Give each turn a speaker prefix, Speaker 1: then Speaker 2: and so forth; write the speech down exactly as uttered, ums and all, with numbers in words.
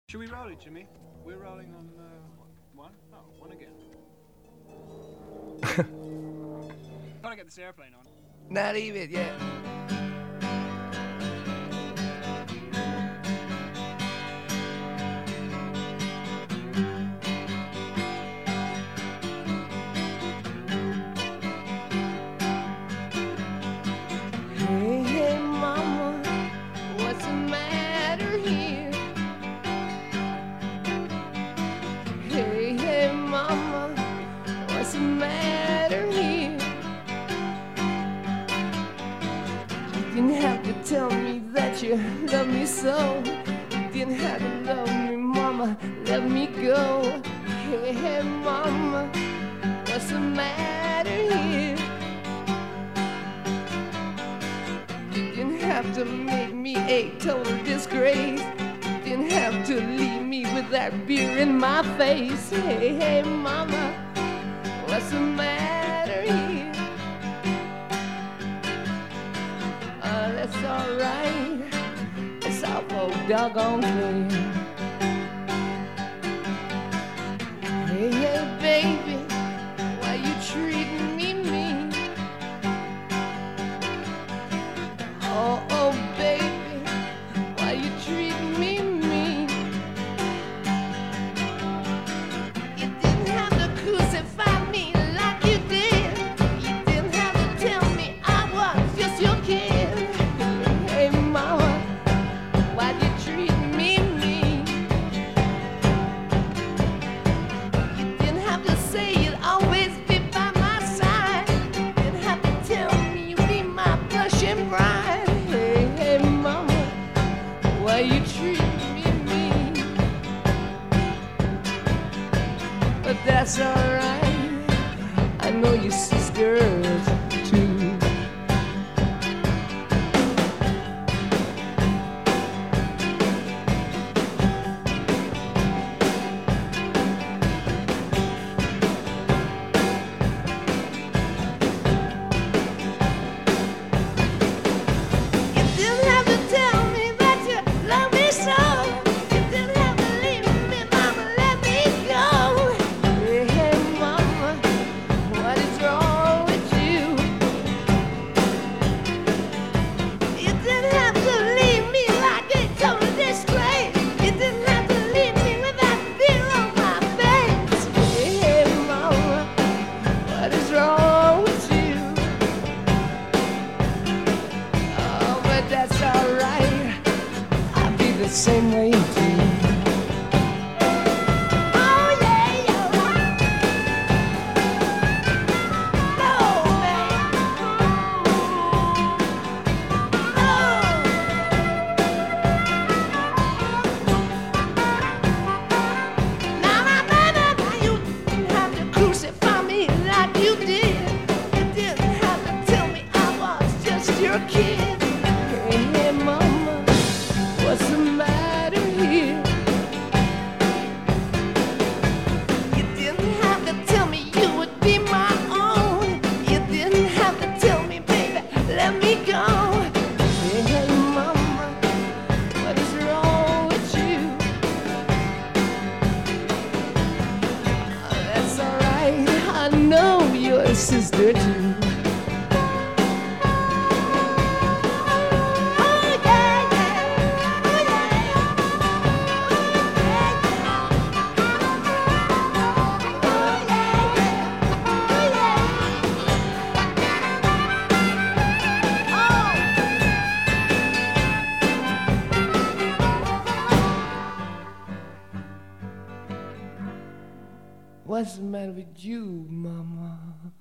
Speaker 1: Should we roll it, Jimmy? We're rolling on uh, one? Oh, one again. Gotta get this airplane on.
Speaker 2: Not even, yeah.
Speaker 3: Hey, hey, mama, what's the matter here? Hey, hey, mama, what's the matter here? You didn't have to tell me that you love me so. You didn't have to love me, mama, let me go. Hey, hey, mama, what's the matter here? Didn't have to make me a total disgrace. Didn't have to leave me with that beer in my face. Hey, hey, mama, what's the matter here? Uh, that's alright. It's awful doggone clear. Hey, hey, baby, why you treating me mean? Oh, oh, baby, why you treating me mean? You didn't have to crucify me like you did. You didn't have to tell me I was just your kid. Hey, mama, why you treating me mean? You didn't have to say you'd always be by my side. You didn't have to tell me you'd be my blushing bride. Hey, hey, mama, why you treating me mean? But that's alright, I know your sisters too. You didn't have to tell me that you love me so. You didn't have to leave me, mama, let me go. Hey, hey, mama, what is wrong with you? You didn't have to leave me like a total disgrace. You didn't have to leave me with that beer on my face. Hey, hey, mama, what is wrong with you? Oh, but that's alright. I'll be the same way too. Oh, yeah, yeah. No, man. No. Now, now, now, now, now, you didn't have to crucify me like you did. You didn't have to tell me I was just your kid. Hey, hey, mama, what's the matter here? You didn't have to tell me you would be my own. You didn't have to tell me, baby, let me go. Hey, hey, mama, what is wrong with you? Oh, that's alright, I know you're a sister too. Oh, yeah, yeah. Oh, yeah. Oh, yeah, yeah. Oh, yeah. Oh. What's the matter with you, mama?